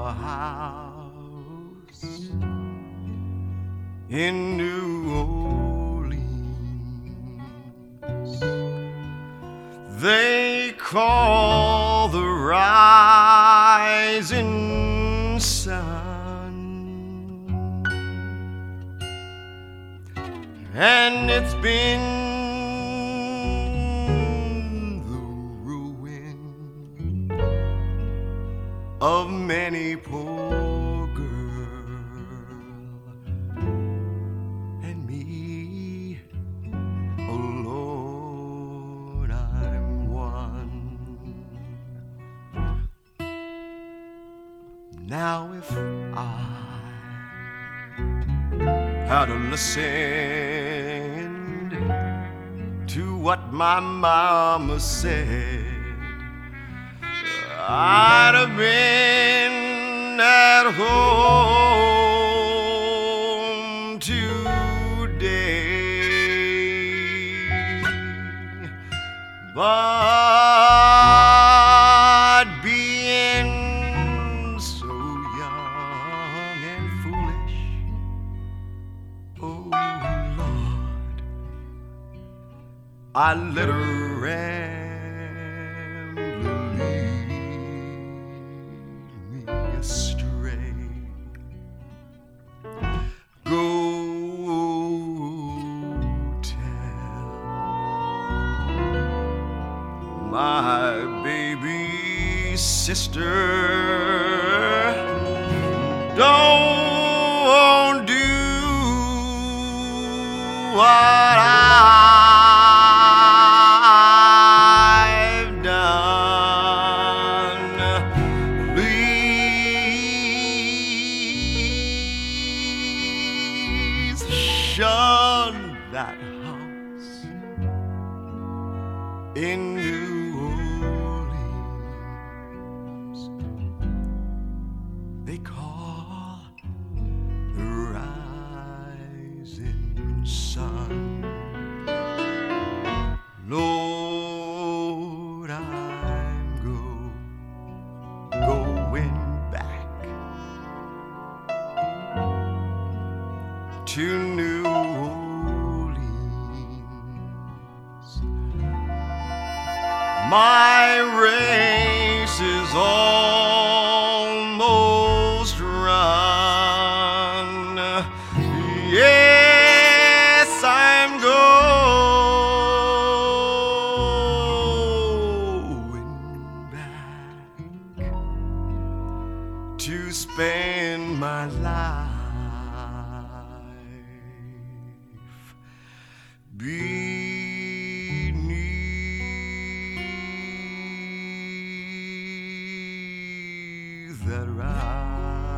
a house in New Orleans they call the rising sun, and it's been of many poor girl and me, oh Lord, I'm one. Now if I had listened to what my mama said, I'd have been at home today, but being so young and foolish, oh Lord, I let her astray. Go tell my baby sister, don't do what I've done. Please shun that house in New Orleans they call the rising sun. Lord, I'm going back to New Orleans. My race is almost run. Yes, I'm going back to spend my life beneath that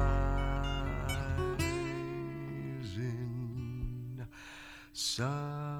rising sun.